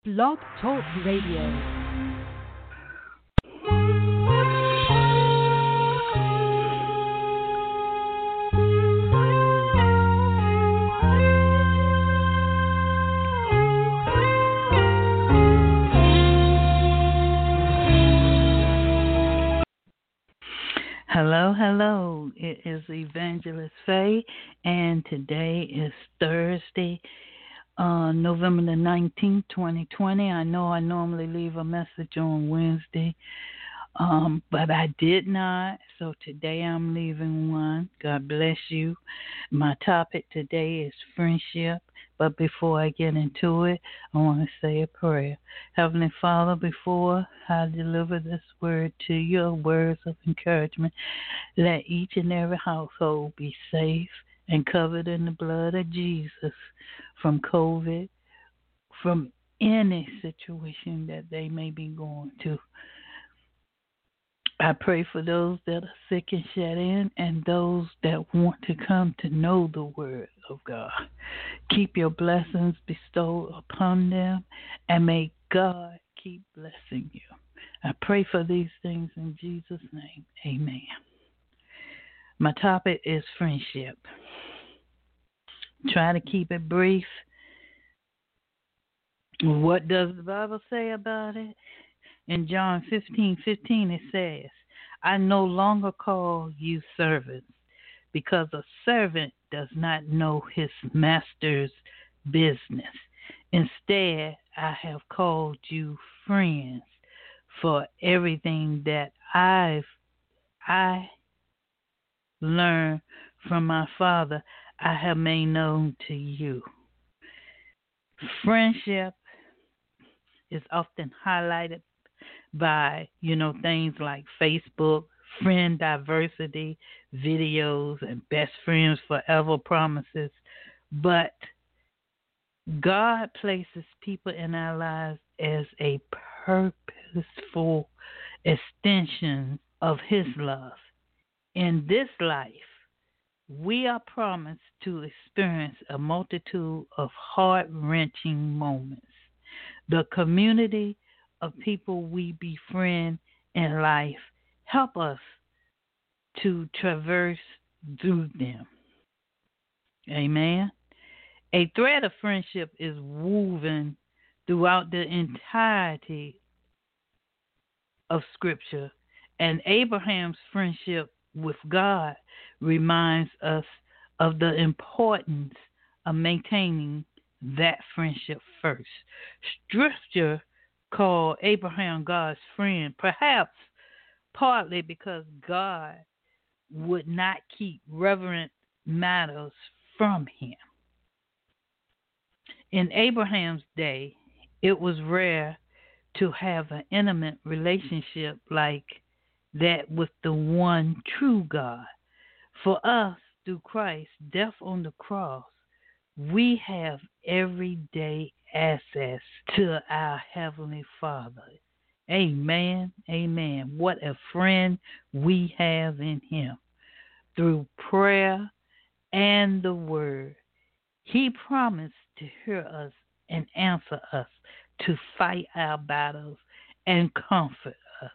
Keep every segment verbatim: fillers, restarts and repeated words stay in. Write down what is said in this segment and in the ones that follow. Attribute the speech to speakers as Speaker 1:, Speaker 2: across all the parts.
Speaker 1: Blog Talk Radio. Hello, hello. It is Evangelist Faye, and today is Thursday, uh, November the nineteenth, twenty twenty. I know I normally leave a message on Wednesday, um, but I did not, so today I'm leaving one. God bless you. My topic today is friendship, but before I get into it, I want to say a prayer. Heavenly Father, before I deliver this word to you, words of encouragement, let each and every household be safe and covered in the blood of Jesus from COVID, from any situation that they may be going to. I pray for those that are sick and shut in and those that want to come to know the word of God. Keep your blessings bestowed upon them, and may God keep blessing you. I pray for these things in Jesus' name. Amen. My topic is friendship. Try to keep it brief. What does the Bible say about it? In John fifteen fifteen, it says, I no longer call you servants, because a servant does not know his master's business. Instead, I have called you friends, for everything that I've I learned from my Father, I have made known to you. Friendship is often highlighted by, you know, things like Facebook, friend diversity, videos, and best friends forever promises. But God places people in our lives as a purposeful extension of His love. In this life, we are promised to experience a multitude of heart-wrenching moments. The community of people we befriend in life help us to traverse through them. Amen. A thread of friendship is woven throughout the entirety of Scripture, and Abraham's friendship with God reminds us of the importance of maintaining that friendship first. Scripture called Abraham God's friend, perhaps partly because God would not keep reverent matters from him. In Abraham's day, it was rare to have an intimate relationship like that with the one true God. For us, through Christ's death on the cross, we have everyday access to our Heavenly Father. Amen. Amen. What a friend we have in Him. Through prayer and the Word, He promised to hear us and answer us, to fight our battles and comfort us.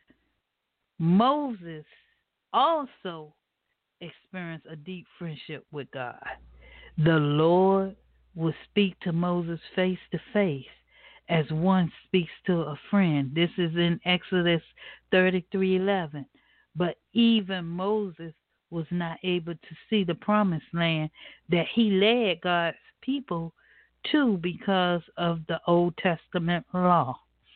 Speaker 1: Moses also experienced a deep friendship with God. The Lord will speak to Moses face to face as one speaks to a friend. This is in Exodus thirty-three eleven. But even Moses was not able to see the promised land that he led God's people to because of the Old Testament law.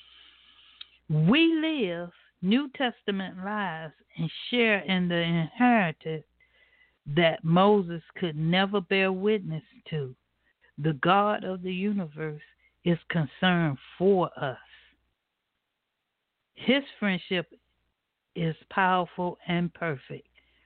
Speaker 1: We live New Testament lives and share in the inheritance that Moses could never bear witness to. The God of the universe is concerned for us. His friendship is powerful and perfect.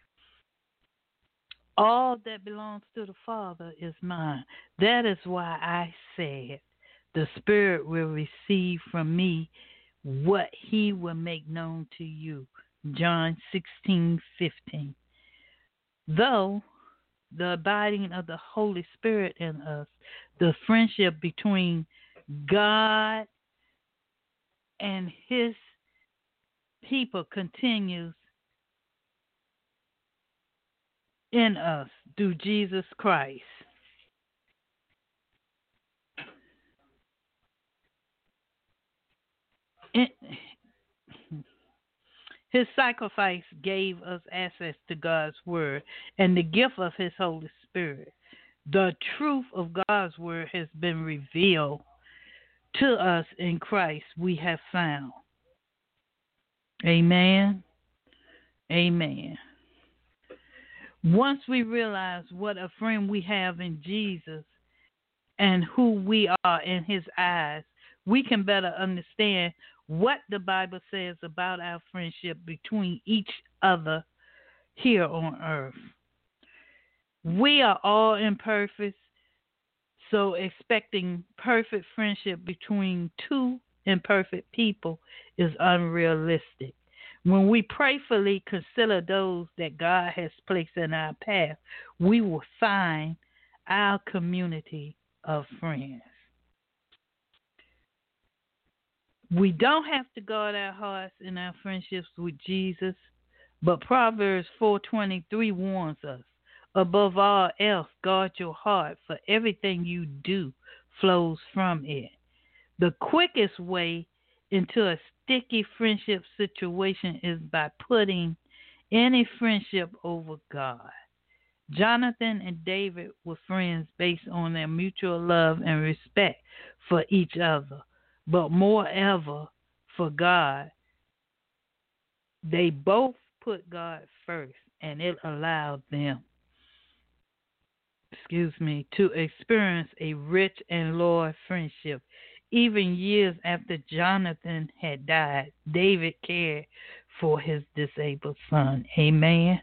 Speaker 1: All that belongs to the Father is mine. That is why I said, the Spirit will receive from me what He will make known to you. John sixteen fifteen. Though the abiding of the Holy Spirit in us, the friendship between God and his people continues in us through Jesus Christ. In, his sacrifice gave us access to God's word and the gift of his Holy Spirit. The truth of God's word has been revealed to us in Christ we have found. Amen. Amen. Once we realize what a friend we have in Jesus and who we are in his eyes, we can better understand what the Bible says about our friendship between each other here on earth. We are all imperfect, so expecting perfect friendship between two imperfect people is unrealistic. When we prayerfully consider those that God has placed in our path, we will find our community of friends. We don't have to guard our hearts and our friendships with Jesus, but Proverbs four twenty-three warns us, above all else, guard your heart, for everything you do flows from it. The quickest way into a sticky friendship situation is by putting any friendship over God. Jonathan and David were friends based on their mutual love and respect for each other, but moreover for God. They both put God first, and it allowed them, excuse me, to experience a rich and loyal friendship. Even years after Jonathan had died, David cared for his disabled son. Amen.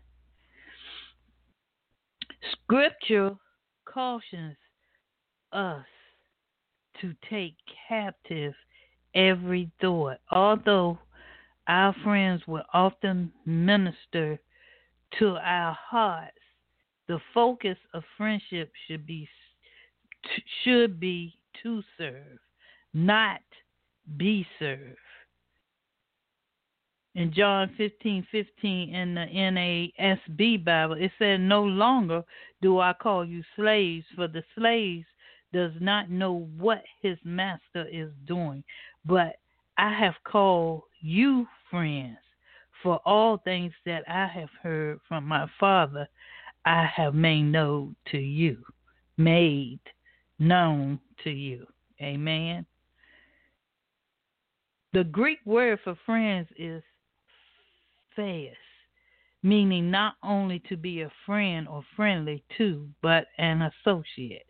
Speaker 1: Scripture cautions us to take captive every thought. Although our friends will often minister to our hearts, the focus of friendship should be should be to serve, not be served. In John fifteen fifteen in the N A S B Bible, it said, "No longer do I call you slaves, for the slave does not know what his master is doing. But I have called you friends, for all things that I have heard from my Father, I have made known to you." Made known to you. Amen. The Greek word for friends is theos, meaning not only to be a friend or friendly to, but an associate.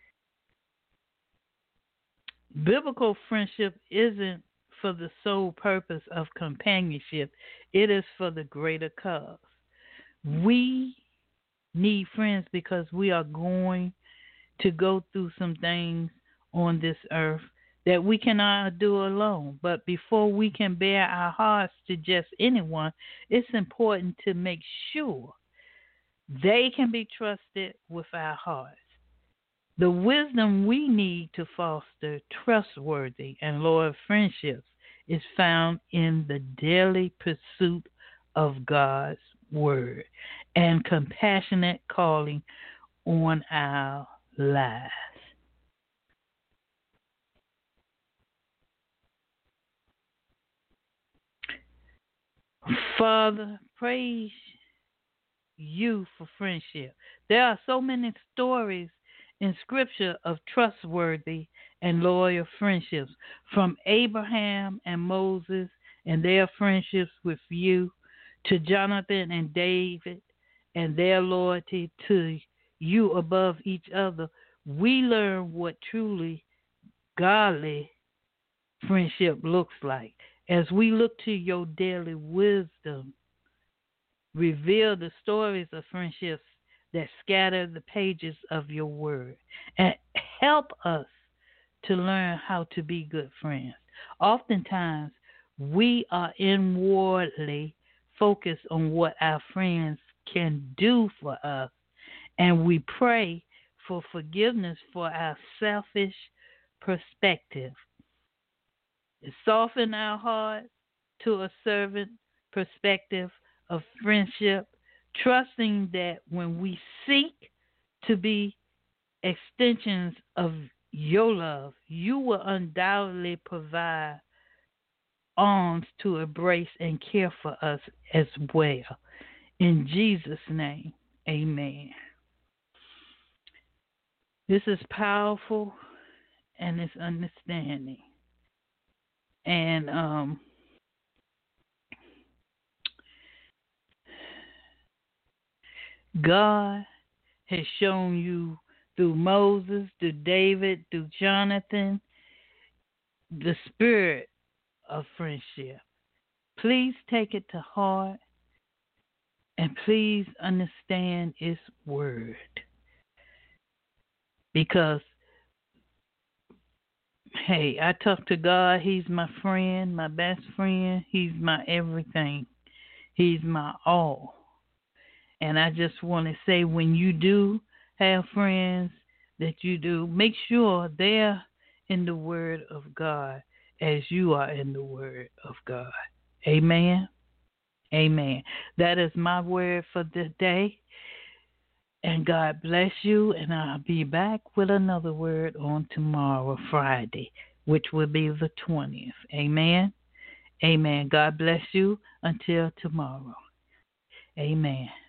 Speaker 1: Biblical friendship isn't for the sole purpose of companionship, it is for the greater cause. We need friends because we are going to go through some things on this earth that we cannot do alone. But before we can bear our hearts to just anyone, it's important to make sure they can be trusted with our hearts. The wisdom we need to foster trustworthy and loyal friendships is found in the daily pursuit of God's word and compassionate calling on our lives. Father, praise you for friendship. There are so many stories in Scripture of trustworthy and loyal friendships, from Abraham and Moses and their friendships with you, to Jonathan and David and their loyalty to you above each other. We learn what truly godly friendship looks like. As we look to your daily wisdom, reveal the stories of friendships that scatter the pages of your word, and help us to learn how to be good friends. Oftentimes, we are inwardly focused on what our friends can do for us, and we pray for forgiveness for our selfish perspective. Soften our heart to a servant perspective of friendship, trusting that when we seek to be extensions of your love, you will undoubtedly provide arms to embrace and care for us as well. In Jesus' name, amen. This is powerful and it's understanding. And um, God has shown you through Moses, through David, through Jonathan, the spirit of friendship. Please take it to heart and please understand its word. Because, hey, I talk to God. He's my friend, my best friend. He's my everything. He's my all. And I just want to say, when you do have friends that you do, make sure they're in the Word of God as you are in the Word of God. Amen. Amen. That is my word for the day. And God bless you. And I'll be back with another word on tomorrow, Friday, which will be the twentieth. Amen. Amen. God bless you until tomorrow. Amen.